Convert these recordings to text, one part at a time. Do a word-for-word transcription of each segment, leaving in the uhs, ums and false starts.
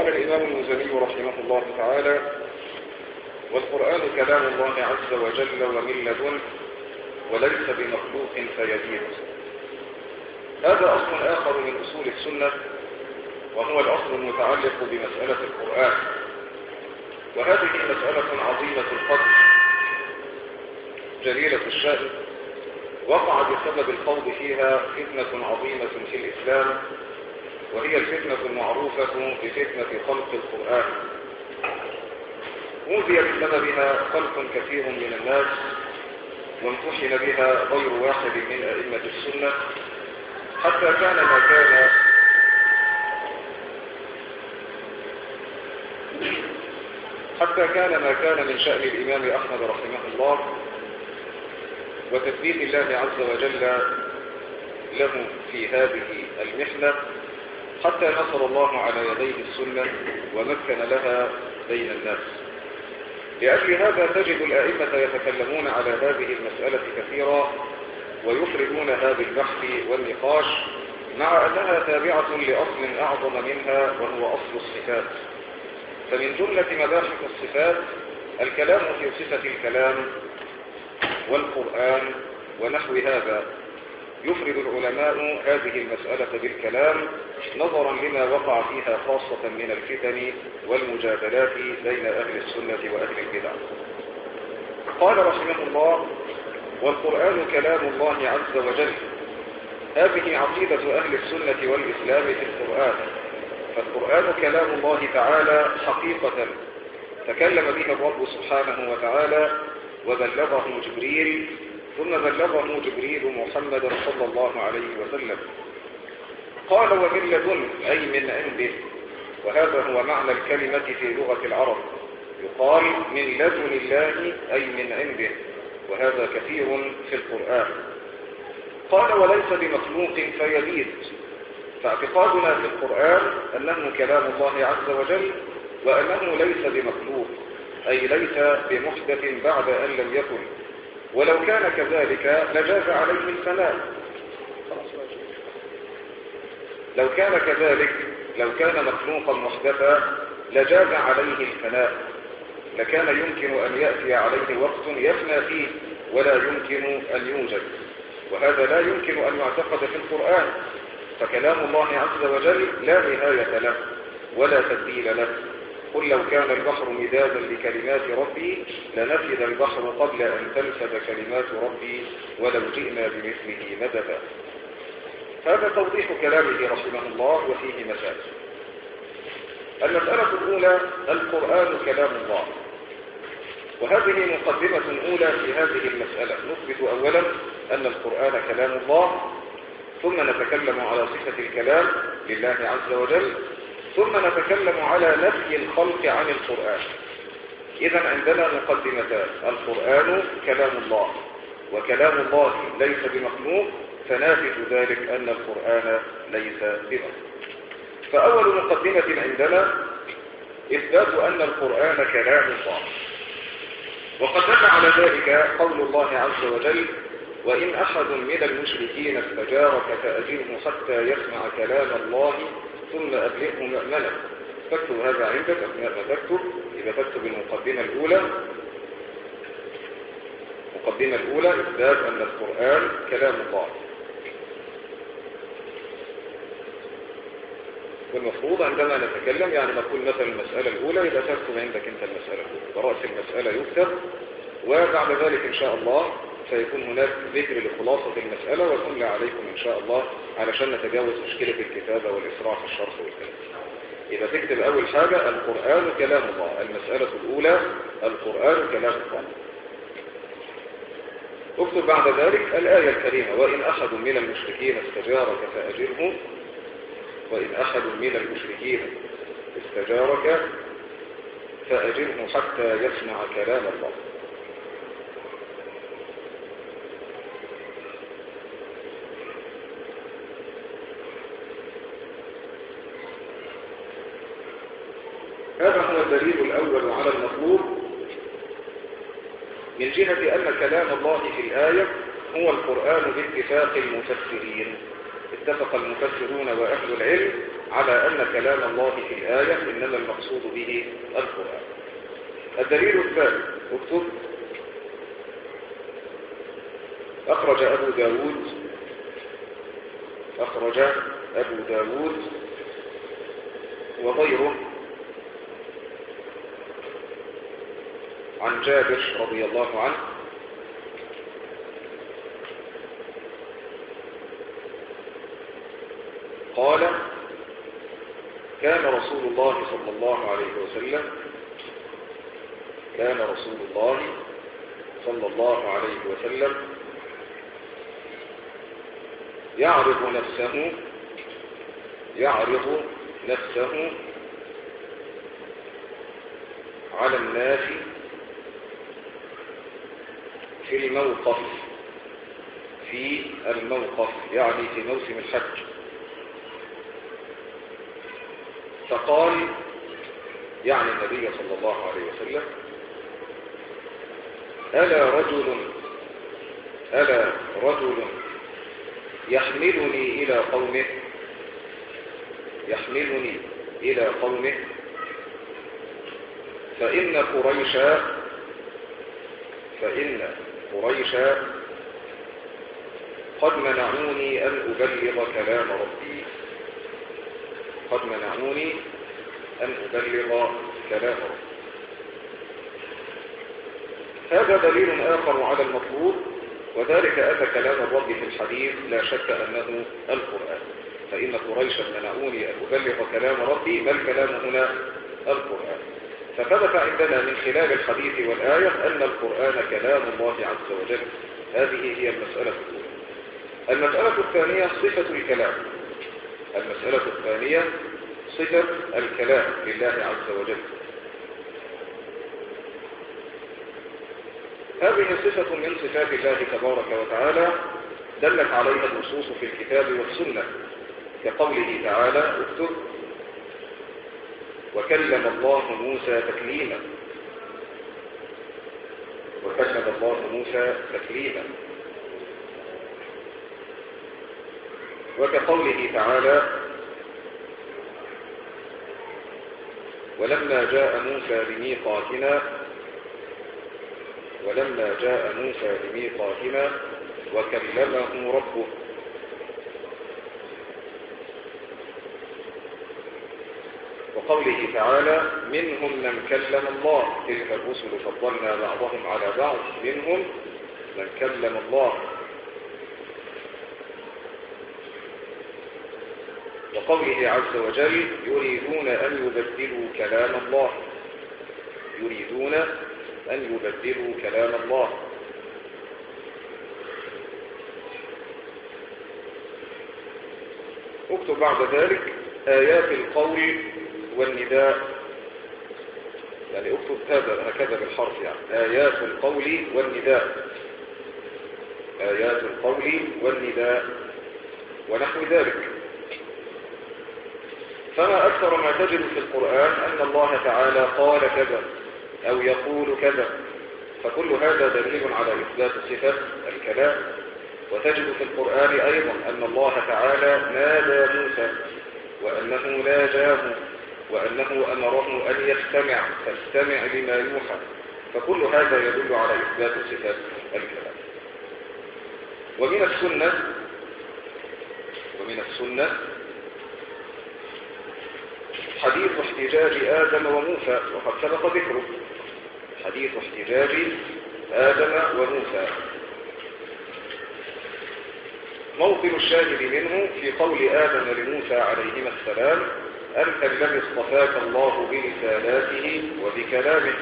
قال الإمام المزني رحمه الله تعالى: والقرآن كلام الله عز وجل ومن لدن وليس بمخلوق فيزيد. هذا أصل آخر من أصول السنة، وهو الأصل المتعلق بمسألة القرآن، وهذه مسألة عظيمة القدر جليلة الشأن، وقع بسبب الخوض فيها فتنة عظيمة في الإسلام، وهي الفتنة المعروفة بفتنة خلق القرآن. أوذي بسببها خلق كثير من الناس، وامتحن بها غير واحد من أئمة السنة، حتى كان ما كان حتى كان ما كان من شأن الإمام أحمد رحمه الله وتثبيت الله عز وجل له في هذه المحنة، حتى نصر الله على يديه السنة ومكن لها بين الناس. لأجل هذا تجد الأئمة يتكلمون على هذه المسألة كثيرا، ويفردونها بالبحث والنقاش، مع أنها تابعة لأصل أعظم منها، وهو أصل الصفات. فمن جملة مباحث الصفات الكلام في صفة الكلام والقرآن ونحو هذا. يفرد العلماء هذه المسألة بالكلام نظرا لما وقع فيها خاصة من الفتن والمجادلات بين أهل السنة وأهل البدع. قال رحمه الله: والقرآن كلام الله عز وجل. هذه عقيدة أهل السنة والإسلام في القرآن، فالقرآن كلام الله تعالى حقيقة تكلم به الرب سبحانه وتعالى، وبلغه جبريل، ثم بلغه جبريل محمد صلى الله عليه وسلم. قال: ومن لدن، أي من عنده، وهذا هو معنى الكلمة في لغة العرب. يقال من لدن الله أي من عنده، وهذا كثير في القرآن. قال: وليس بمخلوق فيزيد. فاعتقادنا في القرآن أنه كلام الله عز وجل، وأنه ليس بمخلوق، أي ليس بمحدث بعد أن لم يكن. ولو كان كذلك لجاز عليه الفناء. لو كان كذلك، لو كان مخلوقا محدثا لجاز عليه الفناء، لكان يمكن أن يأتي عليه وقت يفنى فيه ولا يمكن أن يوجد، وهذا لا يمكن أن يعتقد في القرآن. فكلام الله عز وجل لا نهاية له ولا تبديل له. قل لو كان البحر مدادا لكلمات ربي لنفد البحر قبل أن تنفد كلمات ربي ولو جئنا بمثله مددا. هذا توضيح كلامه رحمه الله، وفيه مسائل. المسألة الأولى: القرآن كلام الله. وهذه مقدمة أولى في هذه المسألة. نثبت أولا أن القرآن كلام الله، ثم نتكلم على صفة الكلام لله عز وجل، ثم نتكلم على نفي الخلق عن القرآن. إذن عندنا مقدمتان: القرآن كلام الله، وكلام الله ليس بمخلوق، فنافذ ذلك أن القرآن ليس بمخلوق. فأول مقدمة عندنا إثبات أن القرآن كلام الله، وقد دل على ذلك قول الله عز وجل: وإن أحد من المشركين استجارك فأجره حتى يسمع كلام الله ثم أبلغه مأمنا. تكتب هذا عندك أثناء ما تكتب. إذا تكتب المقدمة الأولى، المقدمة الأولى إثبات أن القرآن كلام الله. والمفروض عندما نتكلم يعني نقول مثلا المسألة الأولى، إذا تكتب عندك أنت المسألة الأولى، ورأس المسألة يكتب، وبعد ذلك إن شاء الله سيكون هناك ذكر لخلاصة المسألة، وكل عليكم إن شاء الله علشان نتجاوز مشكلة الكتابة والإسراع في الشرح والكلام. إذا تكتب أول حاجة: القرآن كلام الله. المسألة الأولى: القرآن كلام الله. اكتب بعد ذلك الآية الكريمة: وإن أحد من المشركين استجارك فأجره. وإن أحد من المشركين استجارك فأجره حتى يسمع كلام الله. هذا هو الدليل الأول على المطلوب، من جهة أن كلام الله في الآية هو القرآن باتفاق المفسرين. اتفق المفسرون وأهل العلم على أن كلام الله في الآية إنما المقصود به القرآن. الدليل الثالث اكتب. أخرج أبو داود أخرج أبو داود وغيره عن جابر رضي الله عنه قال كان رسول الله صلى الله عليه وسلم كان رسول الله صلى الله عليه وسلم يعرض نفسه يعرض نفسه على الناس في الموقف في الموقف يعني في موسم الحج، فقال يعني النبي صلى الله عليه وسلم ألا رجل ألا رجل يحملني إلى قومه يحملني إلى قومه فإن قريشا فإن قريشا قد منعوني أن أبلغ كلام ربي قد منعوني أن أبلغ كلام ربي. هذا دليل آخر على المطلوب، وذلك أن كلام الرب في الحديث لا شك أنه القرآن، فإن قريشا منعوني أن أبلغ كلام ربي، ما الكلام هنا؟ القرآن. فثبت عندنا من خلال الحديث والآية أن القرآن كلام الله عز وجل. هذه هي المسألة الأولى. المسألة الثانية صفة الكلام المسألة الثانية صفة الكلام لله عز وجل. هذه صفة من صفات الله تبارك وتعالى دلت عليها النصوص في الكتاب والسنة، كقوله تعالى اكتب وكلم الله موسى تكليما وكلم الله موسى تكليما وكقوله تعالى ولما جاء موسى لميقاتنا ولما جاء موسى لميقاتنا وكلمه ربه وقوله تعالى منهم من كلم الله تلك الرسل فضلنا بعضهم على بعض منهم من كلم الله وقوله عز وجل يريدون أن يبدلوا كلام الله يريدون أن يبدلوا كلام الله اكتب بعد ذلك آيات القول والنداء، يعني اكتب هذا هكذا بالحرف، يعني آيات القول والنداء آيات القول والنداء ونحو ذلك. فما أكثر ما تجد في القرآن أن الله تعالى قال كذا أو يقول كذا، فكل هذا دليل على إثبات صفة الكلام. وتجد في القرآن أيضا أن الله تعالى نادى موسى وأنه ناجاه وأنه أمره أن يستمع فاستمع لما يوحى، فكل هذا يدل على إثبات صفات الكلام. ومن السنة ومن السنة حديث احتجاج آدم وموسى، وقد سبق ذكره حديث احتجاج آدم وموسى. موطن الشاهد منه في قول آدم لموسى عليهما السلام أنت الذي اصطفاك الله برسالاته وبكلامه،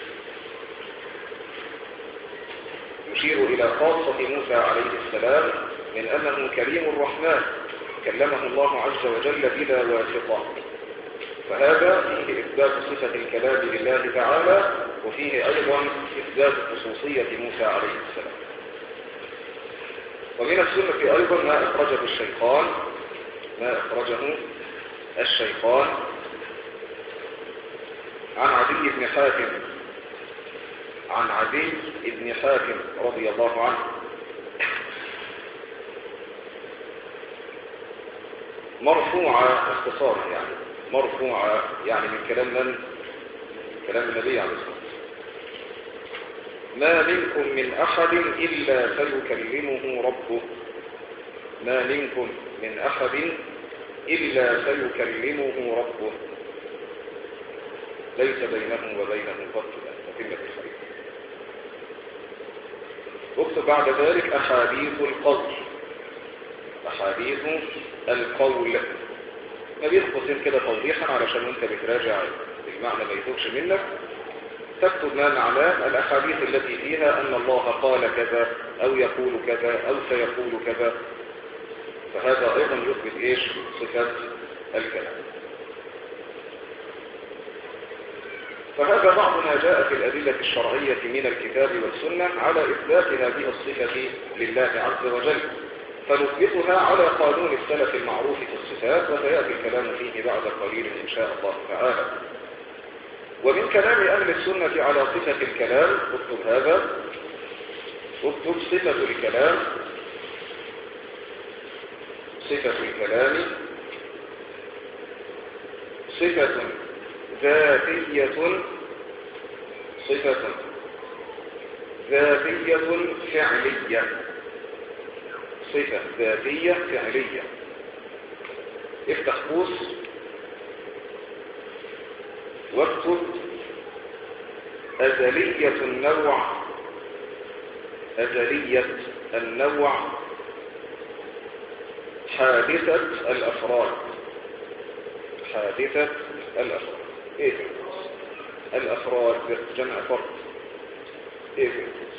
يشير إلى خاصة موسى عليه السلام من أنه كريم الرحمن كلمه الله عز وجل بلا واسطة، فهذا فيه إثبات صفة الكلام لله تعالى، وفيه أيضا إثبات خصوصية موسى عليه السلام. ومن السنة أيضا ما أخرجه الشيخان ما أخرجه الشيخان عن عدي بن حاتم عن عدي بن حاتم رضي الله عنه مرفوعة اختصار يعني مرفوعة يعني من كلام من؟ كلام النبي عليه الصلاة والسلام. ما منكم من أحد إلا سيكلمه ربه. ما منكم من أحد إلا سيكلمه ربه ليس بينه وبينه فصل. تتمة الحديث. اكتب بعد ذلك أحاديث القول. أحاديث القول ما بيخبصين كده توضيحا علشان انت بتراجع المعنى ما يتوكش منك. تكتب ما معناه الأحاديث التي فيها أن الله قال كذا أو يقول كذا أو سيقول كذا، فهذا أيضا يثبت إيش؟ صفات الكلام. فهذا بعض ما جاء في الأدلة الشرعية من الكتاب والسنة على إثبات هذه الصفة لله عز وجل، فنثبتها على قانون السلف المعروف في الصفات، وسيأتي الكلام فيه بعد قليل إن شاء الله تعالى. ومن كلام أهل السنة على صفة الكلام اكتب هذا، اكتب صفة الكلام. صفة الكلام صفة ذاتية صفة ذاتية فعلية. صفة ذاتية فعلية. افتح قوس واكتب أزلية النوع. أزلية النوع حادثة الأفراد. حادثة الأفراد. ايه الأفراد جمع فرد. ايه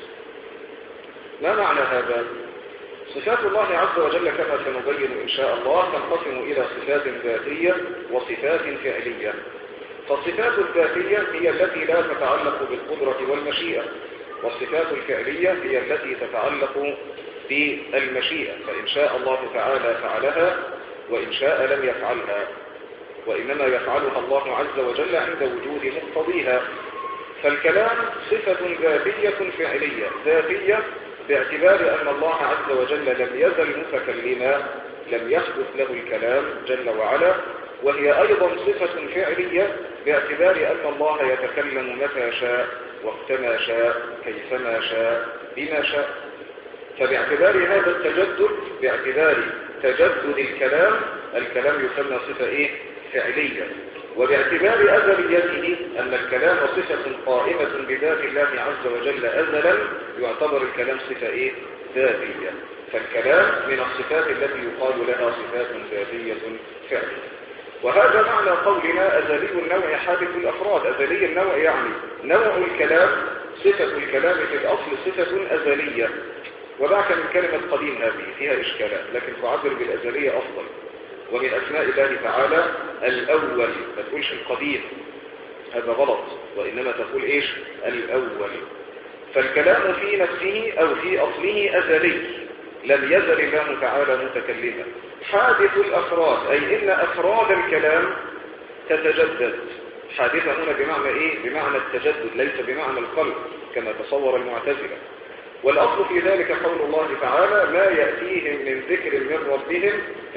ما معنى هذا؟ صفات الله عز وجل كما سنبين إن شاء الله تنقسم إلى صفات ذاتية وصفات فعلية. فالصفات الذاتية هي التي لا تتعلق بالقدرة والمشيئة، والصفات الفعلية هي التي تتعلق بالمشيئة، فإن شاء الله تعالى فعلها وإن شاء لم يفعلها، وإنما يفعلها الله عز وجل عند وجود مقتضيها. فالكلام صفة ذاتية فعلية. ذاتية باعتبار أن الله عز وجل لم يزل متكلما، لم يحدث له الكلام جل وعلا، وهي أيضا صفة فعلية باعتبار أن الله يتكلم متى شاء وقتما شاء كيفما شاء بما شاء. فباعتبار هذا التجدد، باعتبار تجدد الكلام، الكلام يسمى صفة إيه؟ فعلية. وباعتبار أزليته أن الكلام صفة قائمة بذات الله عز وجل أزلا، يعتبر الكلام صفة إيه؟ ذاتية. فالكلام من الصفات التي يقال لها صفات ذاتية فعلية. وهذا معنى قولنا أزلي النوع حادث الأفراد. أزلي النوع يعني نوع الكلام، صفة الكلام في الأصل صفة أزلية. وذاك من كلمة قديم هذه فيها إشكالات، لكن تعبر بالأزلية أفضل. ومن أسماء الله تعالى الأول، ما تقولش القديم، هذا غلط، وإنما تقول إيش؟ الأول. فالكلام في نفسه أو في أصله أزلي، لم يزل الله تعالى متكلما. حادث الأفراد أي إن أفراد الكلام تتجدد. حادثة هنا بمعنى إيه؟ بمعنى التجدد، ليس بمعنى الخلق كما تصور المعتزلة. والأصل في ذلك قول الله تعالى ما يأتيهم من ذكر من ربهم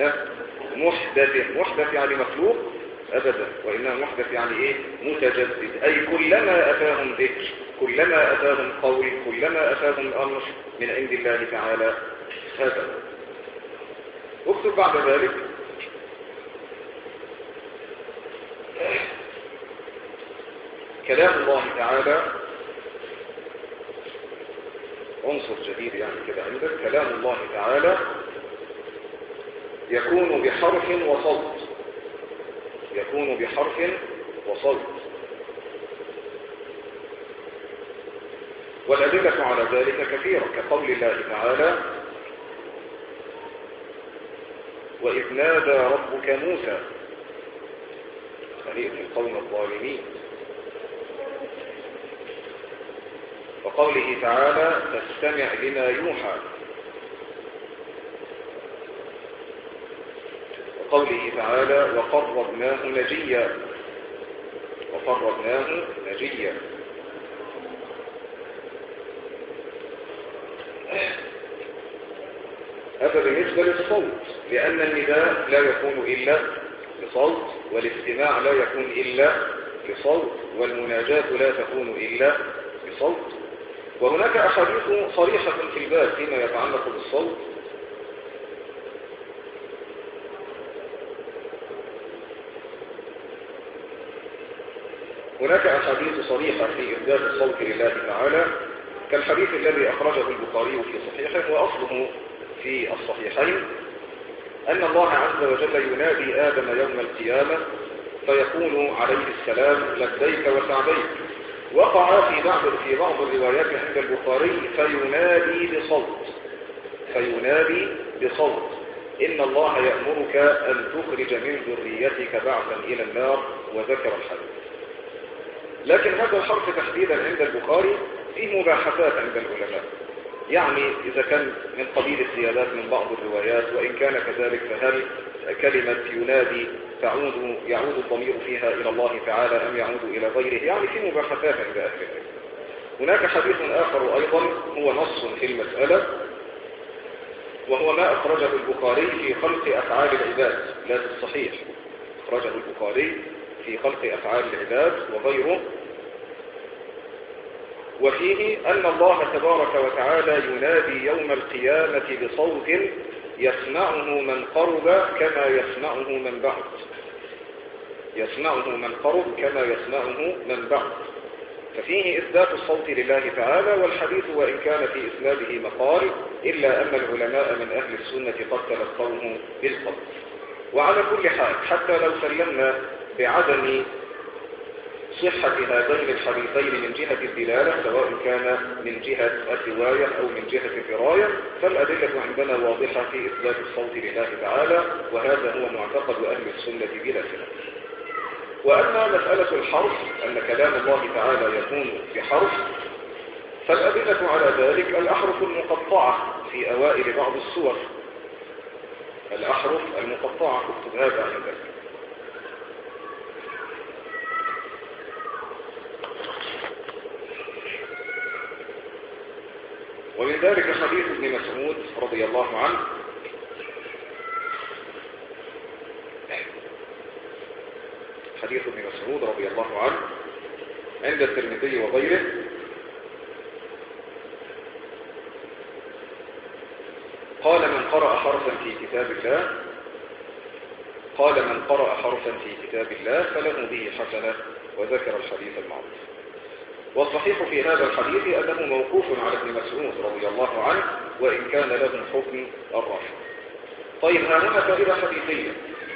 محدث. محدث يعني مخلوق أبدا، وإنما محدث يعني إيه؟ متجدد. أي كلما أتاهم ذكر، كلما أتاهم قول، كلما أتاهم أمر من عند الله تعالى. هذا اكتب بعد ذلك كلام الله تعالى. عنصر جديد يعني كده عندك. كلام الله تعالى يكون بحرف وصوت. يكون بحرف وصوت. والأدلة على ذلك كثيرة، كقول الله تعالى وإذ نادى ربك موسى خليل القوم الظالمين، وقوله تعالى فاستمع لما يوحى، وقوله تعالى وقربناه نجيا، وقربناه نجيا. هذا بالنسبة للصوت، لأن النداء لا يكون إلا بصوت، والاستماع لا يكون إلا بصوت، والمناجاة لا تكون إلا بصوت. وهناك أحاديث صريحة في الباب فيما يتعلق بالصوت. هناك أحاديث صريحة في إثبات الصوت لله تعالى، كالحديث الذي أخرجه البخاري في صحيحه وأصله في الصحيحين، أن الله عز وجل ينادي آدم يوم القيامة فيقول عليه السلام لبيك وسعديك. وقع في بعض في بعض الروايات عند البخاري فينادي بصوت فينادي بصوت إن الله يأمرك أن تخرج من ذريتك بعثا إلى النار، وذكر الحديث. لكن هذا الحرف تحديدا عند البخاري فيه مباحثات عند العلماء، يعني إذا كان من قبيل الزيادات من بعض الروايات، وإن كان كذلك فهل كلمة ينادي تعود يعود الضمير فيها إلى الله تعالى أم يعود إلى غيره، يعني في مباحثات عند أهل العلم. هناك حديث آخر أيضا هو نص في المسألة، وهو ما أخرجه البخاري في خلق أفعال العباد، لا في الصحيح، أخرجه البخاري في خلق أفعال العباد وغيره، وفيه أن الله تبارك وتعالى ينادي يوم القيامة بصوت يسمعه من قرب كما يسمعه من بعد يسمعه من قرب كما يسمعه من بعد ففيه إثبات الصوت لله تعالى. والحديث وإن كان في إسناده مقال، إلا أن العلماء من أهل السنة قد تلقوه بالقول. وعلى كل حال، حتى لو سلمنا بعدم صحة هذين الحديثين من جهة الدلالة، سواء كان من جهة الرواية أو من جهة الدراية، فالأدلة عندنا واضحة في إثبات الصوت لله تعالى، وهذا هو معتقد أهل السنة بلا خلاف. وأما مسألة الحرف، أن كلام الله تعالى يكون بحرف، فالأدلة على ذلك الأحرف المقطعة في أوائل بعض السور، الأحرف المقطعة، اكتب هذا عندك. ومن ذلك حديث ابن مسعود رضي الله عنه، حديث ابن مسعود رضي الله عنه عند الترمذي وغيره، قال من قرأ حرفا في كتاب الله قال من قرأ حرفا في كتاب الله فله به حسنة، وذكر الحديث المعروف. والصحيح في هذا الحديث أنه موقوف على ابن مسعود رضي الله عنه، وإن كان له حكم الرفع. طيب، ها هنا فائدة حديثية.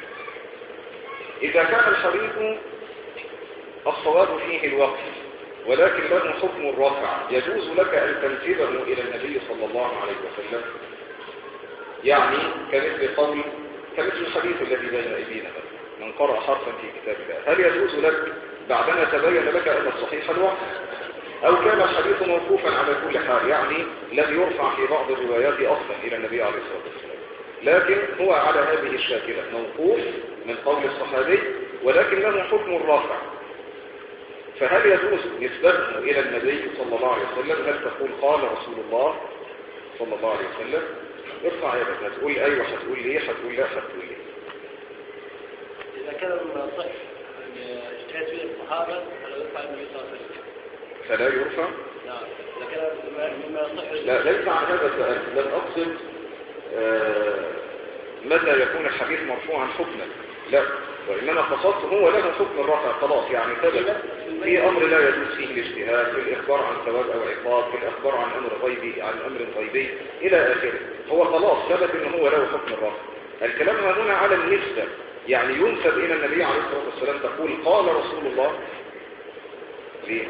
إذا كان الحديث الصواب فيه الوقف ولكن له حكم الرفع، يجوز لك أن تنسبه إلى النبي صلى الله عليه وسلم، يعني كمثل قول كمثل الحديث الذي بين أيدينا من قرأ حرفا في كتاب الله، هل يجوز لك بعدما تبين لك أن الصحيح الوقف، أو كان الحديث موقوفا على كل حال، يعني لم يرفع في بعض الروايات أصلا إلى النبي عليه الصلاة والسلام، لكن هو على هذه الشاكلة موقوف من قول الصحابي ولكن له حكم الرافع، فهل يجوز نسبته إلى النبي صلى الله عليه وسلم؟ هل تقول قال رسول الله صلى الله عليه وسلم؟ ارفع يدك، هتقول أيوة، هتقول ليه، هتقول لا، هتقول ليه. إذا كان صح اجتهاد فيه الصحابة فلا يرفع النبي صلى الله عليه وسلم، فلا يرفع؟ نعم. إذا كان مما يصح، لا، ليس عن هذا السؤال، لم أقصد آه متى يكون الحديث مرفوعا حكما، لا، وإنما قصدت هو له حكم الرفع خلاص، يعني ثبت في أمر لا يجوز فيه الاجتهاد، في الإخبار عن ثواب أو عقاب، في الإخبار عن أمر غيبي عن أمر غيبي إلى آخره، هو خلاص ثبت إنه هو له حكم الرفع. الكلام هنا على النسبة، يعني ينسب إلى النبي عليه الصلاة والسلام، تقول قال رسول الله، ليه؟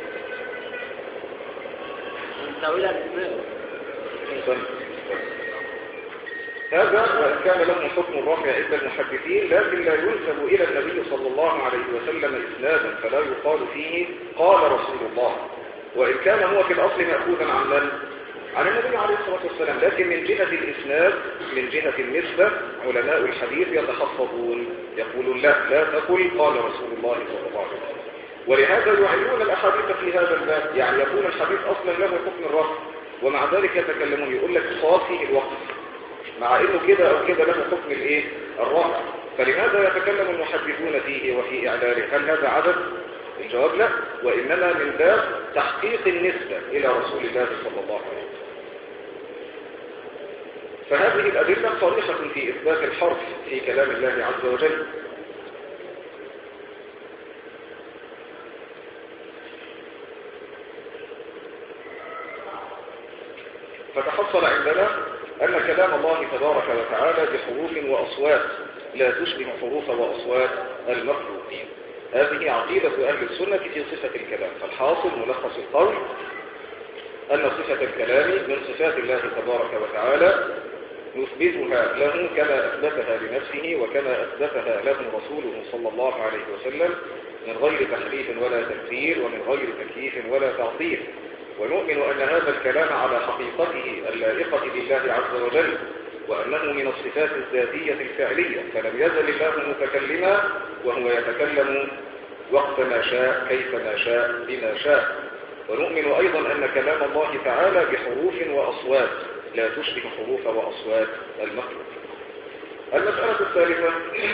هذا وإن كان له حكم الرفع عند المحدثين، لكن لا ينسب إلى النبي صلى الله عليه وسلم إسنادا، فلا يقال فيه قال رسول الله، وإن كان هو في الأصل مأخوذا عن من؟ عن النبي عليه الصلاة والسلام، لكن من جهة الإسناد، من جهة النسبة، علماء الحديث يتحفظون، يقولون لا لا تقل قال رسول الله صلى الله عليه وسلم. ولهذا يعينون الأحاديث في هذا الباب، يعني يكون الحديث أصلا له حكم الرفع، ومع ذلك يتكلمون، يقول لك صار فيه الوقف، مع انه كده او كده له حكم الايه الرفع. فلماذا يتكلم المحدثون فيه وفي اعلاله؟ هل هذا عدد؟ الجواب لا، وانما من باب تحقيق النسبة الى رسول الله صلى الله عليه وسلم. فهذه الادلة صريحة في اثبات الحرف في كلام الله عز وجل. فتحصل عندنا أن كلام الله تبارك وتعالى بحروف وأصوات لا تشبه حروف وأصوات المخلوقين. هذه عقيدة أهل السنة في صفة الكلام. فالحاصل ملخص القول أن صفة الكلام من صفات الله تبارك وتعالى نثبتها له كما أثبتها لنفسه وكما أثبتها له رسوله صلى الله عليه وسلم من غير تحريف ولا تمثيل ومن غير تكييف ولا تعطيل. ونؤمن أن هذا الكلام على حقيقته اللائقة بالله عز وجل، وأنه من الصفات الذاتية الفعلية، فلم يزل الله متكلما وهو يتكلم وقت ما شاء كيف ما شاء بما شاء. ونؤمن أيضا أن كلام الله تعالى بحروف وأصوات لا تشبه حروف وأصوات المخلوق. المسألة الثالثة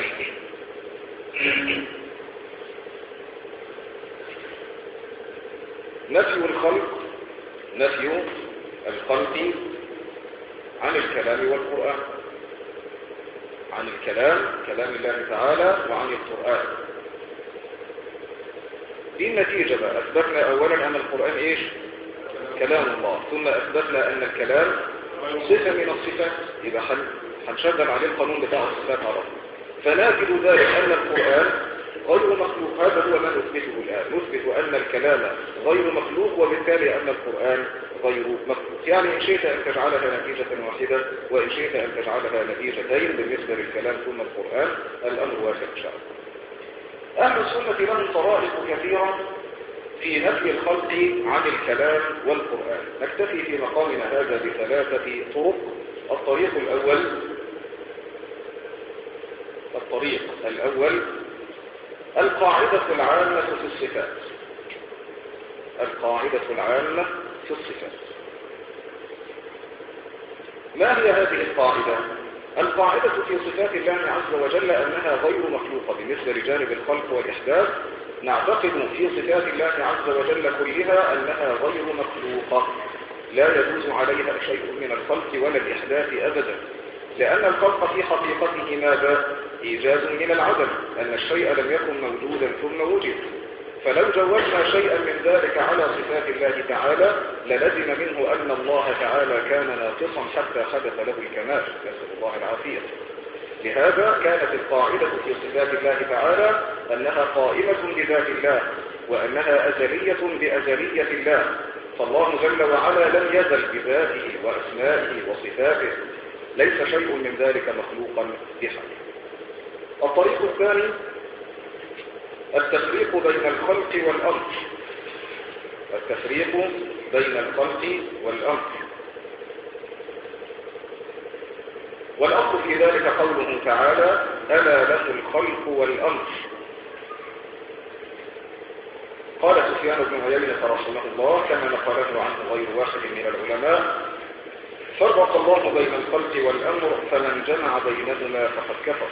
نفي الخلق نفي الخلق عن الكلام والقرآن، عن الكلام كلام الله تعالى وعن القرآن. دي النتيجة بقى. أثبتنا أولا أن القرآن إيش؟ كلام الله، ثم أثبتنا أن الكلام صفة من الصفات، يبقى هنشغل عليه القانون بتاع الصفات على طول. فنجد ذلك أن القرآن غير مخلوق. هذا هو ما نثبته الآن. نثبت أن الكلام غير مخلوق، وبالتالي أن القرآن غير مخلوق. يعني إن شئت أن تجعلها نتيجة واحدة، وإن شئت أن تجعلها نتيجتين بالنسبة للكلام ثم القرآن، الأمر واحد إن شاء الله. أهل السنة لهم طرائق كثيرة في نفي الخلق عن الكلام والقرآن. نكتفي في مقامنا هذا بثلاثة طرق. الطريق الأول الطريق الأول القاعدة العامة في الصفات. القاعدة العامة في الصفات. ما هي هذه القاعدة؟ القاعدة في صفات الله عز وجل أنها غير مخلوقة بالنسبة لجانب الخلق والإحداث. نعتقد في صفات الله عز وجل كلها أنها غير مخلوقة، لا يجوز عليها شيء من الخلق ولا الإحداث أبدا، لأن الخلق في حقيقته ماذا؟ إيجاز من العدم، أن الشيء لم يكن موجودا ثم وجد. فلو جوزنا شيئا من ذلك على صفات الله تعالى للزم منه أن الله تعالى كان ناقصا حتى حدث له الكمال، نسأل الله العافية. لهذا كانت القاعدة في صفات الله تعالى أنها قائمة بذات الله، وأنها أزلية بأزلية الله. فالله جل وعلا لم يزل بذاته وأسمائه وصفاته، ليس شيء من ذلك مخلوقا بحق. الطريق الثاني التفريق بين الخلق والأمر. التفريق بين الخلق والأمر. والأصل في ذلك قوله تعالى: ألا له الخلق والأمر. قال سفيان بن عيينة رحمه الله كما نقله عنه غير واحد من العلماء: فرق الله بين الخلق والأمر فمن جمع بينهما فقد كفر.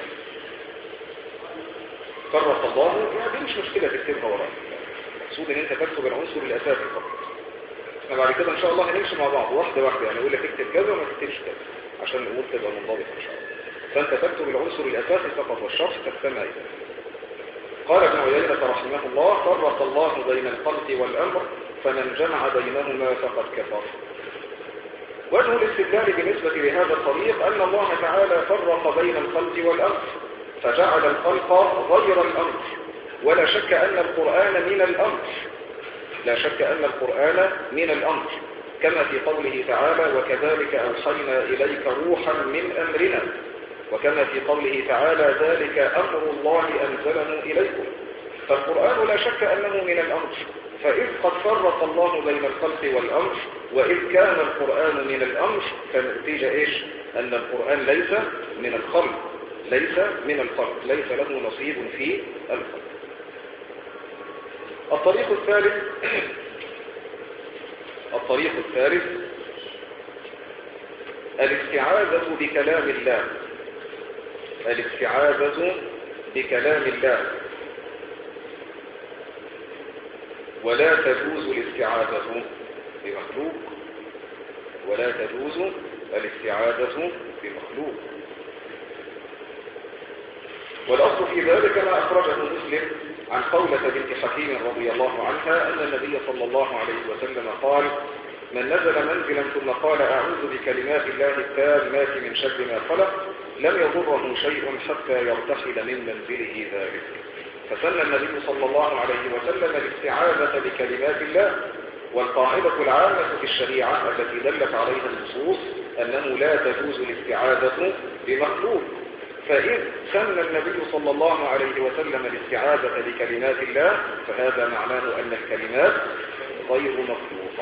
فرق الله، يعني دي مش مشكلة تكتبها وراء، المقصود ان انت تكتب العنصر الاساسي فقط. احنا بعد كده ان شاء الله هنمشي مع بعض واحدة واحدة، يعني اقول لك اكتب كذا وما تكتبش كذا عشان الامور تبقى منضبطة ان شاء الله. فانت تكتب العنصر الاساسي فقط والشرح تجتمع اذا. قال ابن عيينة رحمه الله: فرق الله بين الخلق والامر فمن جمع بينهما فقد كفر. وجه الاستدلال بالنسبة لهذا الطريق أن الله تعالى فرق بين الخلق والأمر فجعل الخلق غير الأمر، ولا شك أن القرآن من الأمر، لا شك أن القرآن من الأمر، كما في قوله تعالى: وكذلك أوحينا إليك روحا من أمرنا، وكما في قوله تعالى: ذلك أمر الله أنزله إليكم. فالقرآن لا شك أنه من الأمر. فإذ قد فرق الله بين الخلق والأمر، وإذ كان القرآن من الأمر، فالنتيجة إيش؟ أن القرآن ليس من الخلق، ليس من الخلق، ليس له نصيب في الخلق. الطريق الثالث الطريق الثالث الاستعاذة بكلام الله، الاستعاذة بكلام الله، ولا تجوز الاستعاذة بمخلوق، ولا تجوز الاستعاذة بمخلوق. والأصل في ذلك ما أخرجه مسلم عن قولة بنت حكيم رضي الله عنها أن النبي صلى الله عليه وسلم قال: من نزل منزلا ثم قال أعوذ بكلمات الله التامات من شر ما خلق لم يضره شيء حتى يرتحل من منزله ذلك. فسن النبي صلى الله عليه وسلم الاستعاذة بكلمات الله. والقاعدة العامة في الشريعة التي دلت عليها النصوص أنه لا تجوز الاستعاذة بمخلوق، فإذ سن النبي صلى الله عليه وسلم الاستعاذة بكلمات الله فهذا معناه أن الكلمات غير مخلوقة.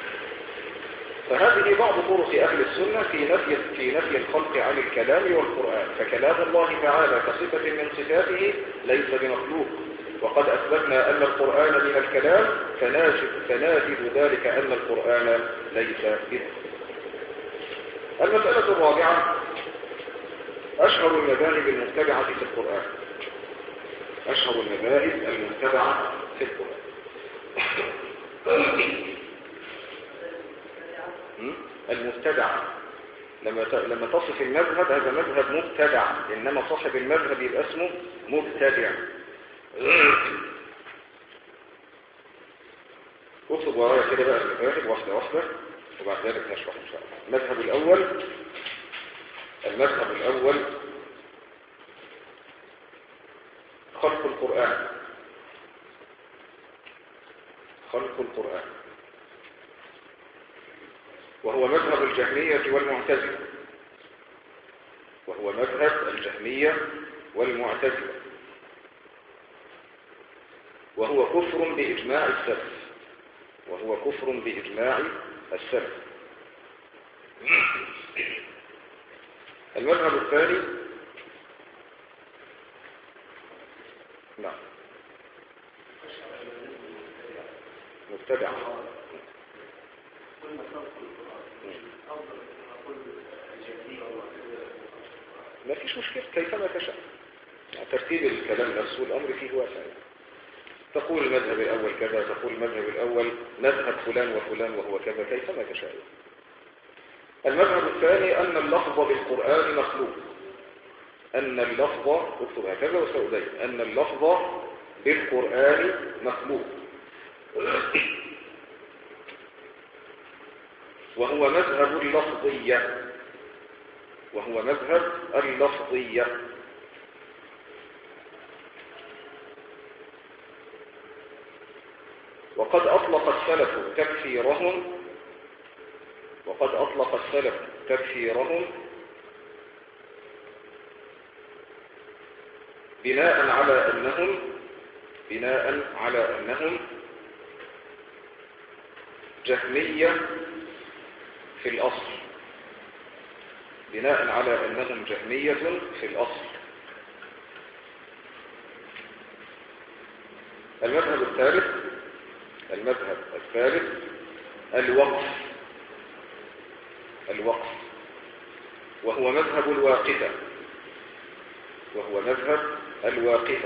فهذه بعض طرق أهل السنة في نفي في نفي الخلق عن الكلام والقرآن. فكلام الله تعالى كصفة من صفاته ليس بمخلوق، وقد أثبتنا أن القرآن من الكلام فناجد ذلك أن القرآن ليس بمخلوق. المسألة الرابعة: أشهر المذاهب المتبعة في القرآن. أشهر المذاهب المتبعة في القرآن. المبتدع، لما لما تصف المذهب هذا مذهب مبتدع، إنما صاحب المذهب يبقى اسمه مبتدع. اكتب ورايا كده بقى المذاهب واحدة واحدة وبعد ذلك نشرح إن شاء الله. المذهب الأول المذهب الأول خلق القرآن. خلق القرآن وهو مذهب الجهمية والمعتزلة وهو مذهب الجهمية والمعتزلة وهو كفر بإجماع السلف وهو كفر بإجماع السلف. المذهب الثاني نعم مبتدع. ما فيش مشكلة، كيفما تشاء، ترتيب الكلام نفسه والأمر فيه واسع. تقول المذهب الأول كذا، تقول المذهب الأول مذهب فلان وفلان وهو كذا، كيفما تشاء. المذهب الثاني أن اللفظ بالقرآن مخلوق. أن اللفظ اكتب هكذا وسأبين أن اللفظ بالقرآن مخلوق، وهو مذهب اللفظية وهو مذهب اللفظية وقد أطلق السلف تكفيرهم وقد أطلق السلف تكفيرهم بناء على أنهم بناء على أنهم جهمية في الأصل بناء على أنهم جهمية في الأصل. المذهب الثالث المذهب الثالث الوقف الوقف وهو مذهب الواقفة وهو مذهب الواقفة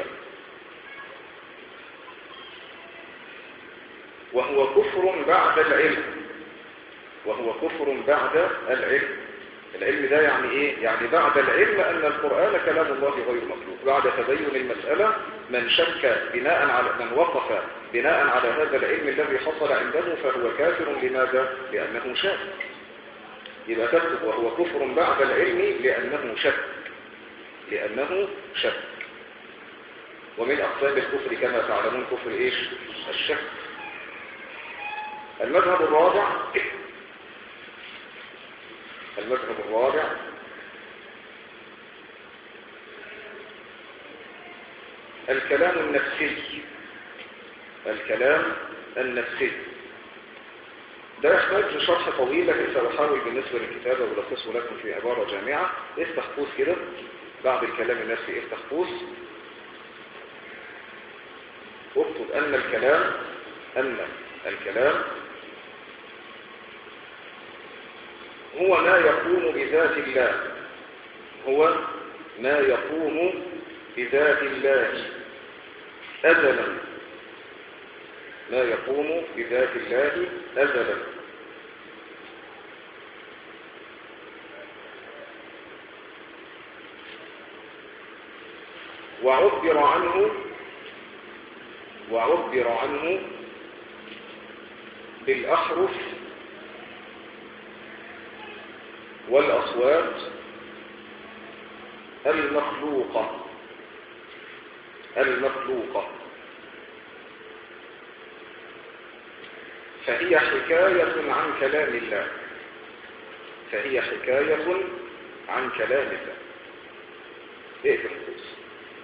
وهو كفر بعد العلم وهو كفر بعد العلم. العلم ده يعني ايه؟ يعني بعد العلم ان القرآن كلام الله غير مخلوق. بعد تبين المسألة من شك بناء على من وقف بناء على هذا العلم الذي حصل عنده فهو كافر. لماذا؟ لأنه شك. يبقى تكتب وهو كفر بعد العلم لأنه شك لأنه شك ومن أقسام الكفر كما تعلمون كفر إيش؟ الشك. المذهب الرابع المذهب الرابع الكلام النفسي الكلام النفسي ده يحتاج شرح طويل، لكن سأحاول بالنسبة للكتابة ولخصه لكم في عبارة جامعة. افتح قوس كده بعد الكلام النفسي، افتح قوس اكتب أن الكلام أن الكلام هو ما يقوم بذات الله، هو ما يقوم بذات الله أزلا، ما يقوم بذات الله أزلا. وعبر عنه وعبر عنه بالأحرف والأصوات المخلوقة المخلوقة فهي حكاية عن كلام الله، فهي حكاية عن كلام الله. ايه في القدس؟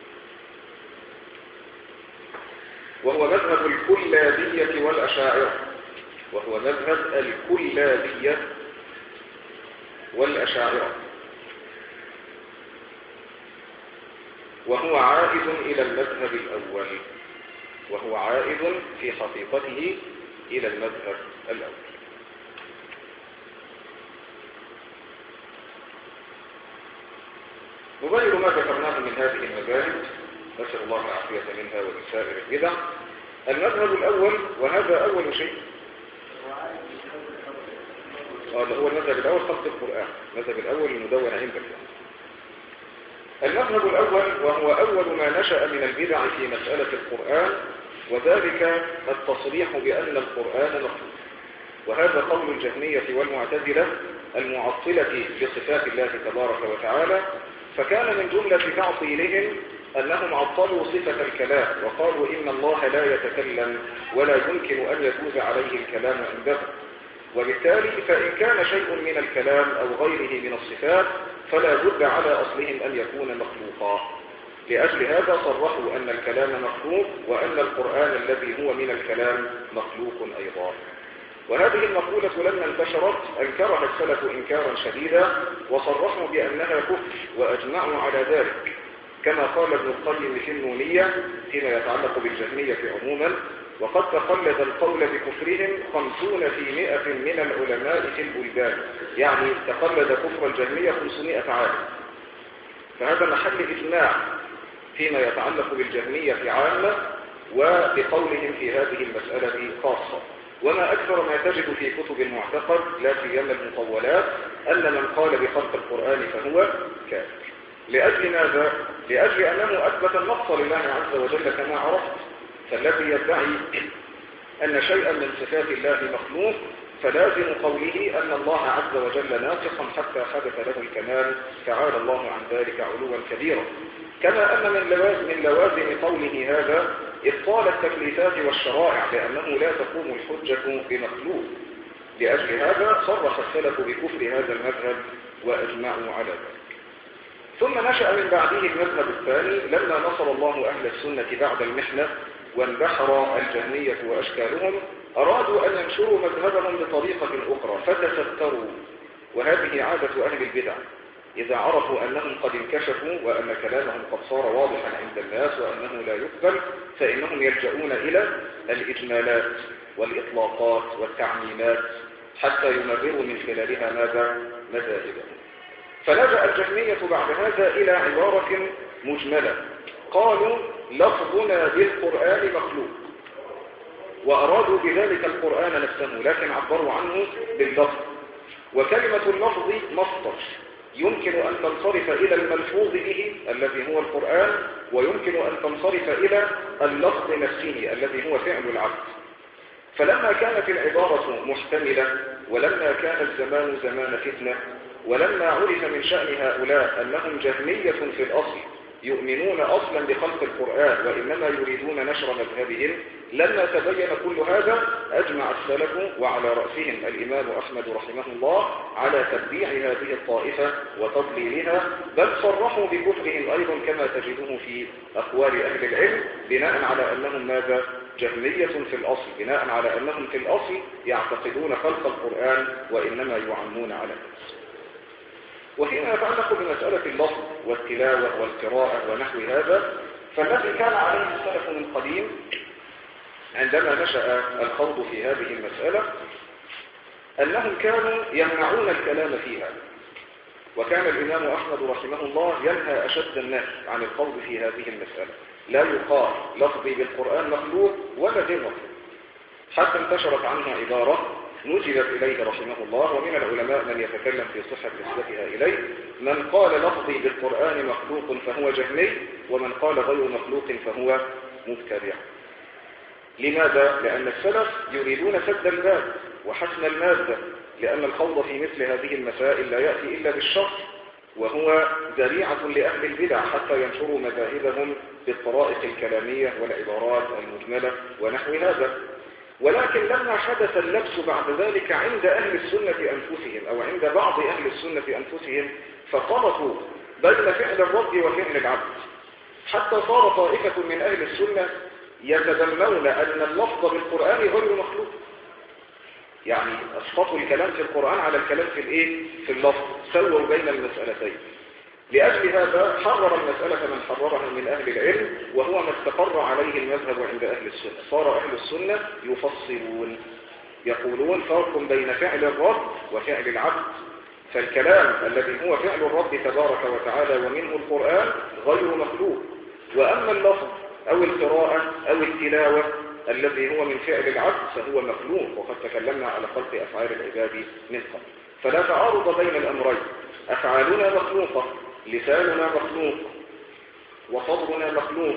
وهو مذهب الكلابية والأشاعرة، وهو مذهب الكلابية والأشاعرة، وهو عائد إلى المذهب الأول، وهو عائد في حقيقته إلى المذهب الأول. نبين ما ذكرناه من هذه المذاهب، نسأل الله العافية منها ولسائر البدع. المذهب الأول، وهذا أول شيء، هذا هو المذهب الأول خلق القرآن، المذهب الأول المدون عندك. المذهب الأول وهو أول ما نشأ من البدع في مسألة القرآن، وذلك التصريح بأن القرآن مخلوق، وهذا قول الجهمية والمعتزلة المعطلة لصفات الله تبارك وتعالى. فكان من جملة تعطيلهم أنهم عطلوا صفة الكلام وقالوا إن الله لا يتكلم ولا يمكن أن يجوز عليه الكلام عنده، وبالتالي فإن كان شيء من الكلام أو غيره من الصفات فلا بد على أصلهم أن يكون مخلوقا. لأجل هذا صرحوا أن الكلام مخلوق، وأن القرآن الذي هو من الكلام مخلوق أيضا. وهذه المقولة لما انتشرت أنكرها السلف إنكارا شديدا، وصرحوا بأنها كفر وأجمعوا على ذلك، كما قال ابن القيم في النونية فيما يتعلق بالجهمية عموما: وقد تقلد القول بكفرهم خمسون في مئة من العلماء في البلدان. يعني تقلد كفر الجهمية خمسمائة عالم. فهذا محل إجماع فيما يتعلق بالجهمية عامة، وبقولهم في هذه المسألة خاصة. وما أكثر ما تجد في كتب المعتقد لا سيما المطولات أن من قال بخلق القرآن فهو كافر. لأجل ماذا؟ لأجل أنه أثبت النقص لله عز وجل كما عرفت. فالذي يدعي أن شيئا من صفات الله مخلوق فلازم قوله أن الله عز وجل ناقصا حتى حدث له الكمال، تعالى الله عن ذلك علوا كبيرا. كما أن من لوازم, من لوازم قوله هذا إبطال التكليفات والشرائع، لأنه لا تقوم الحجة بمخلوق. لأجل هذا صرح السلف بكفر هذا المذهب وأجمعوا على ذلك. ثم نشأ من بعده المذهب الثاني لما نصر الله أهل السنة بعد المحنة واندحر الجهمية وأشكالهم، أرادوا أن ينشروا مذهبهم بطريقة أخرى فتستروا. وهذه عادة أهل البدع، إذا عرفوا أنهم قد انكشفوا وأن كلامهم قد صار واضحا عند الناس وأنه لا يقبل، فإنهم يلجؤون إلى الإجمالات والإطلاقات والتعميمات حتى يمرروا من خلالها ماذا؟ مذاهبهم. فلجأ الجهمية بعد هذا إلى عبارة مجملة، قالوا لفظنا بالقرآن مخلوق، وأرادوا بذلك القرآن نفسه لكن عبروا عنه باللفظ. وكلمة اللفظ مصدر يمكن أن تنصرف إلى الملفوظ به الذي هو القرآن، ويمكن أن تنصرف إلى اللفظ نفسه الذي هو فعل العبد. فلما كانت العبارة محتملة، ولما كان الزمان زمان فتنة، ولما عرف من شأن هؤلاء أنهم جهمية في الأصل يؤمنون أصلا بخلق القرآن وإنما يريدون نشر مذهبهم، لما تبين كل هذا أجمع السلف وعلى رأسهم الإمام أحمد رحمه الله على تبديع هذه الطائفة وتضليلها، بل صرحوا بكفرهم أيضا كما تجدوه في أقوال أهل العلم، بناء على أنهم ماذا؟ جهمية في الأصل، بناء على أنهم في الأصل يعتقدون خلق القرآن وإنما يعمون على الناس. وفيما يتعلق بمسألة اللفظ والتلاوة والقراءة ونحو هذا، فالذي كان عليه السلف من قديم عندما نشأ الخوض في هذه المسألة أنهم كانوا يمنعون الكلام فيها، وكان الإمام أحمد رحمه الله ينهى أشد الناس عن القول في هذه المسألة. لا يقال لفظي بالقرآن مخلوق ولا غير مخلوق، حتى انتشرت عنها عبارة نجبت إليه رحمه الله، ومن العلماء من يتكلم في صحة نسبتها إليه: من قال لفظي بالقرآن مخلوق فهو جهمي، ومن قال غير مخلوق فهو مبتدع. لماذا؟ لأن السلف يريدون سد الباب وحسن المادة، لأن الخوض في مثل هذه المسائل لا يأتي إلا بالشر، وهو ذريعة لأهل البدع حتى ينشروا مذاهبهم بالطرائق الكلامية والعبارات المجملة ونحو هذا. ولكن لما حدث اللبس بعد ذلك عند أهل السنة أنفسهم أو عند بعض أهل السنة أنفسهم، فخلطوا بين فعل الرب وفعل العبد، حتى صار طائفة من أهل السنة يتذمون أن اللفظ بالقرآن غير مخلوق، يعني أسقطوا الكلام في القرآن على الكلام في الإيه؟ في اللفظ، سووا بين المسألتين. لأجل هذا حرر المسألة من حررها من أهل العلم، وهو ما استقر عليه المذهب عند أهل السنة. صار أهل السنة يفصلون، يقولون فرق بين فعل الرب وفعل العبد، فالكلام الذي هو فعل الرب تبارك وتعالى ومنه القرآن غير مخلوق، وأما اللفظ أو القراءة أو التلاوة الذي هو من فعل العبد فهو مخلوق، وقد تكلمنا على خلق أفعال العباد من قبل. فلا تعارض بين الأمرين، أفعالنا مخلوقة، لساننا مخلوق، وصدرنا مخلوق،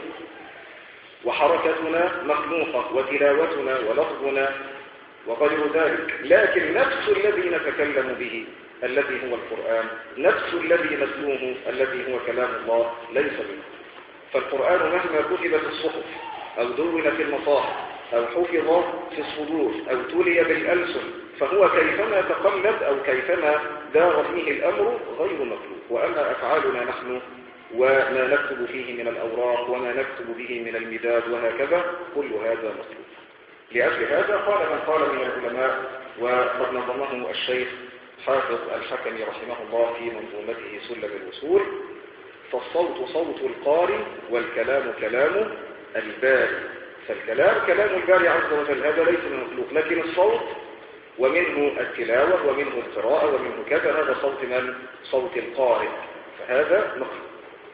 وحركتنا مخلوقة، وتلاوتنا ولفظنا وغير ذلك، لكن نفس الذي نتكلم به الذي هو القرآن، نفس الذي نتلوه الذي هو كلام الله ليس منه. فالقرآن مهما كتب في الصحف أو دون في المصاحف أو حفظ في الصدور أو تلي بالألسن، فهو كيفما تقلد أو كيفما دار فيه الأمر غير مخلوق. وأما أفعالنا نحن وما نكتب فيه من الأوراق وما نكتب به من المداد وهكذا، كل هذا مخلوق. لأجل هذا قال من قال من العلماء، وقد نظمه الشيخ حافظ الحكمي رحمه الله في منظومته سلم الوصول: فالصوت صوت القارئ والكلام كلام الباري. فالكلام كلام الباري عز وجل، هذا ليس من مخلوق، لكن الصوت ومنه التلاوة ومنه القراءة ومنه كذا، هذا صوت من؟ صوت القارئ، فهذا مخلوق.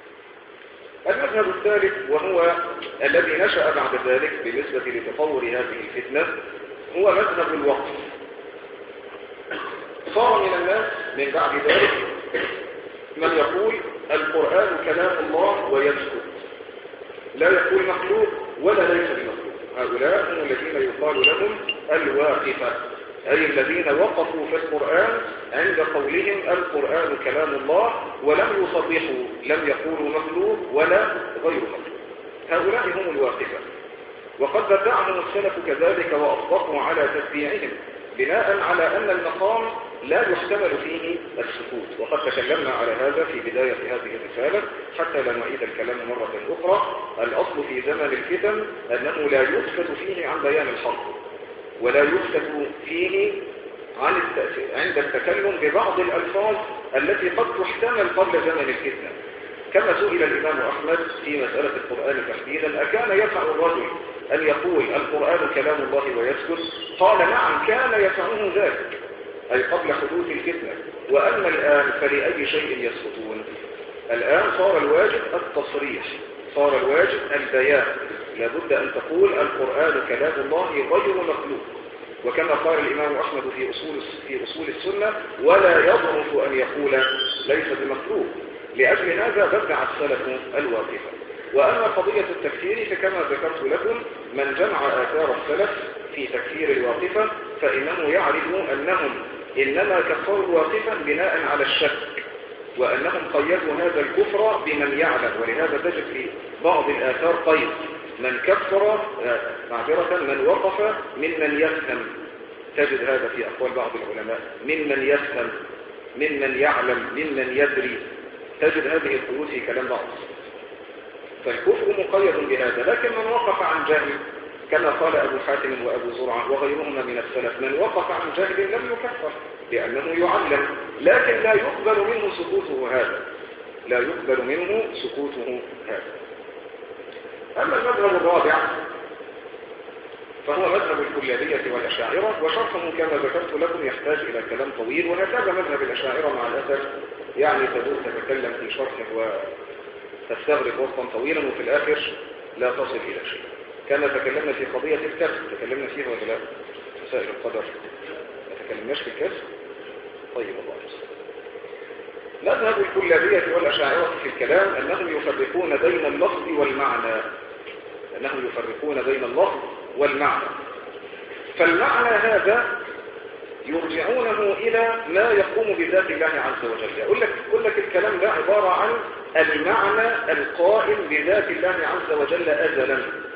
المذهب الثالث وهو الذي نشأ بعد ذلك بالنسبة لتطور هذه الفتنة هو مذهب الوقف. صار من الناس من بعد ذلك من يقول القرآن كلام الله ويسكت، لا يقول مخلوق ولا ليس بمخلوق. هؤلاء هم الذين يقال لهم الواقفة، أي الذين وقفوا في القرآن عند قولهم القرآن كلام الله، ولم يصرحوا، لم يقولوا مخلوق ولا غير مخلوق. هؤلاء هم الواقفة، وقد بدعهم السلف كذلك وأصبحوا على تتبيعهم بناء على أن المقام لا يحتمل فيه السكوت. وقد تكلمنا على هذا في بداية هذه الرسالة حتى لا نعيد الكلام مرة أخرى. الأصل في زمن الفتن أنه لا يسكت فيه عن بيان الحق، ولا يسكت فيه عن التأثير عند التكلم ببعض الألفاظ التي قد تحتمل قبل زمن الفتنة. كما سئل الإمام أحمد في مسألة القرآن تحديدا: أكان يفعل الرجل أن يقول القرآن كلام الله ويسكت؟ قال: نعم، كان يفعله ذلك، أي قبل حدوث الفتنة. وأما الآن فلأي شيء يسكتون؟ الآن صار الواجب التصريح، صار الواجب البيان، لابد أن تقول القرآن كلام الله غير مخلوق. وكما قال الإمام أحمد في أصول في أصول السنة: ولا يضعف أن يقول ليس بمخلوق. لأجل هذا بدع السلف الواقفة. وأما قضية التكفير فكما ذكرت لكم، من جمع آثار السلف في تكفير الواقفة فإنه يعرف أنهم إنما كفروا الواقفة بناء على الشك، وأنهم قيدوا هذا الكفر بمن يعلم. ولهذا تجد في بعض الآثار قيد: من كفر معذرة من وقف ممن يفهم. تجد هذا في أقوال بعض العلماء: ممن يفهم، ممن يعلم، ممن يدري. تجد هذه القيود في كلام بعض. فالكفر مقيد بهذا. لكن من وقف عن جهل كما قال أبو حاتم وأبو زرعة وغيرهما من السلف: من وقف عن جهل لم يكفر لأنه يعلم، لكن لا يقبل منه سكوته هذا، لا يقبل منه سكوته هذا. أما المذهب الرابع فهو مذهب الكلابية والأشاعرة، وشرحه كما ذكرت لكم يحتاج إلى كلام طويل، وهكذا مذهب الأشاعرة مع الأسف يعني تدور تتكلم في شرحه وتستغرق وقتا طويلا وفي الآخر لا تصل إلى شيء. كما تكلمنا في قضية الكسب، تكلمنا فيها ولا لا؟ مسائل القدر ما تكلمناش في الكسب؟ طيب الله يسلمك. مذهب الكلابية والأشاعرة في الكلام أنهم يفرقون بين اللفظ والمعنى، أنهم يفرقون بين اللفظ والمعنى. فالمعنى هذا يرجعونه إلى ما يقوم بذات الله عز وجل. يقول لك, يقول لك الكلام ده عبارة عن المعنى القائم بذات الله عز وجل أزلا.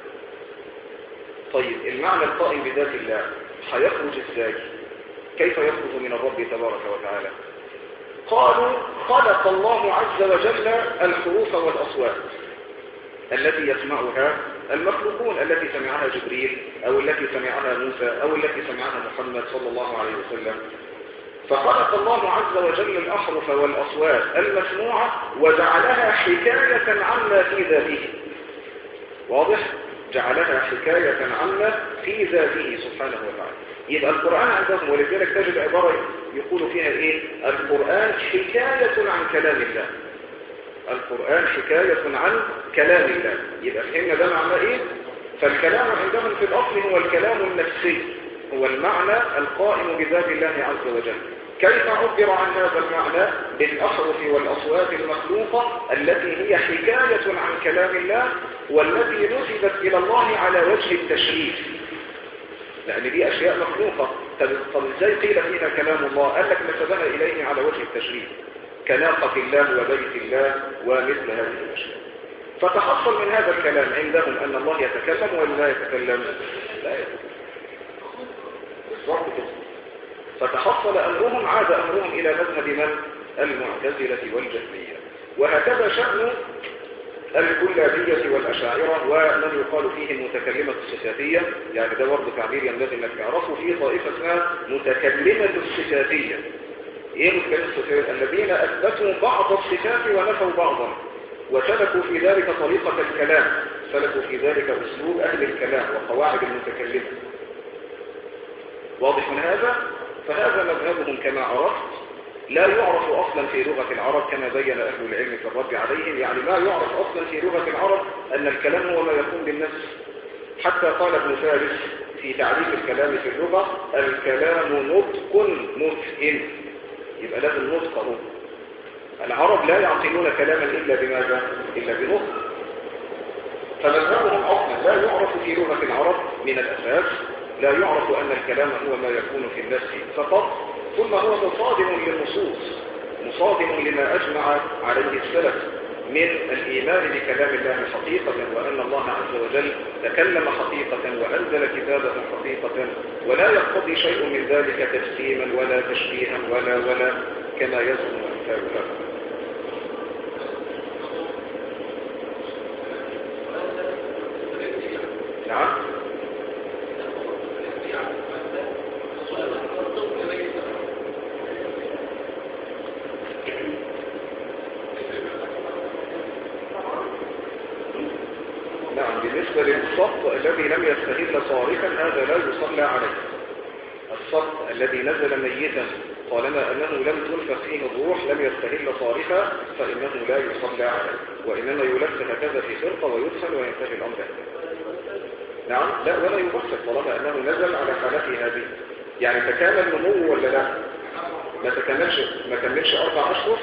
طيب المعنى القائم بذات الله هيخرج ازاي؟ كيف يخرج من الرب تبارك وتعالى؟ قالوا خلق الله عز وجل الحروف والأصوات التي يسمعها المخلوقون، التي سمعها جبريل أو التي سمعها موسى أو التي سمعها محمد صلى الله عليه وسلم. فخلق الله عز وجل الأحرف والأصوات المسموعة وجعلها حكاية عما في ذاته. واضح؟ جعلها حكاية عما في ذاته سبحانه وتعالى. يبقى القرآن عندهم، ولذلك تجد عبارة يقول فيها ايه؟ القرآن حكاية عن كلام الله. القرآن حكاية عن كلام الله. يبقى فهمنا ده معنى ايه؟ فالكلام عندهم في الأصل هو الكلام النفسي، هو المعنى القائم بذات الله عز وجل. كيف عبر عن هذا المعنى؟ بالأحرف والأصوات المخلوقة التي هي حكاية عن كلام الله والتي نسبت إلى الله على وجه التشريف، لأن دي أشياء مخلوقة. طب ازاي قيل فيها كلام الله؟ قال لك نسبها إليه على وجه التشريف كناقة الله وبيت الله ومثل هذه الأشياء. فتحصل من هذا الكلام عندهم أن الله يتكلم ولا لا يتكلم؟ لا يتكلم. بالضبط كده. فتحصل أمرهم، عاد أمرهم إلى مذهب من؟ المعتزلة والجهمية. وهكذا شأن الكلابية والأشاعرة ومن يقال فيهم متكلمة الصفاتية. يعني ده برضه تعبير ينبغي أنك تعرفوا فيه طائفة اسمها متكلمة الصفاتية. ايه متكلمة الصفاتية؟ الذين أثبتوا بعض الصفات ونفوا بعضا، وسلكوا في ذلك طريقة الكلام، سلكوا في ذلك أسلوب أهل الكلام وقواعد المتكلمة. واضح من هذا؟ فهذا مذهبهم كما عرفت لا يعرف أصلا في لغة العرب كما بين أهل العلم في الرد عليهم. يعني ما يعرف أصلا في لغة العرب أن الكلام هو ما يكون بالنفس. حتى قال ابن فارس في تعريف الكلام في اللغة: الكلام نطق مفهم. يبقى لازم نطق هو. العرب لا يعقلون كلاما إلا بماذا؟ إلا بنطق. فمذهبهم أصلا لا يعرف في لغة العرب من الأساس، لا يعرف أن الكلام هو ما يكون في النفس فقط، ثم هو مصادم للنصوص، مصادم لما أجمع عليه السلف من الإيمان بكلام الله حقيقة، وأن الله عز وجل تكلم حقيقة وأنزل كتابه حقيقة، ولا يقتضي شيء من ذلك تجسيما ولا تشبيها ولا ولا كما يزعم أمثالها. نعم. نعم، بالنسبة للصف الذي لم يستهل صارخا هذا لا يصلى عليه. الصف الذي نزل ميتا طالما أنه لم تنفخ فيه الروح لم يستهل صارخا فإنه لا يصلى عليه، وإنما يلف هكذا في فرقة ويدخل وينتهي الأمر هكذا. نعم، لا ولا يبصر طالما أنه نزل على حالته هذه. يعني تكامل نمو ولا لا؟ ما تكملش ما كملش أربع أشهر.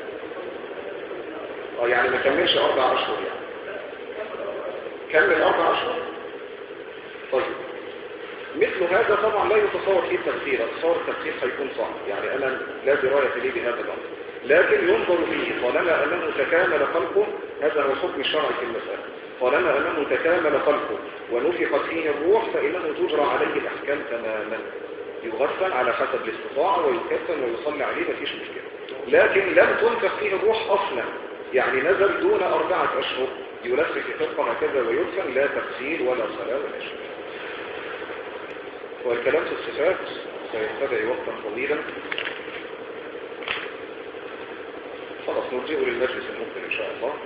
اه يعني ما كملش أربع أشهر يعني. كمل أربع أشهر. طيب مثل هذا طبعا لا يتصور فيه التفسير، تصور التفسير هيكون صعب، يعني أنا لا دراية لي بهذا الأمر، لكن ينظر فيه طالما أنه تكامل خلقه. هذا هو الحكم الشرعي في المسألة. طالما أنه تكامل خلقه ونفخت فيه الروح فإنه تجرى عليه الأحكام تماما، يغسل على حسب الاستطاعة ويكفن ويصلى عليه مفيش مشكلة. لكن لم تنفخ فيه الروح أصلا، يعني نزل دون أربعة أشهر يلف في فرقة هكذا ويدفن، لا تغسيل ولا صلاة ولا شيء. والكلام في الصفات سيستدعي وقتا طويلا، خلاص نرجئه للمجلس المقبل إن شاء الله.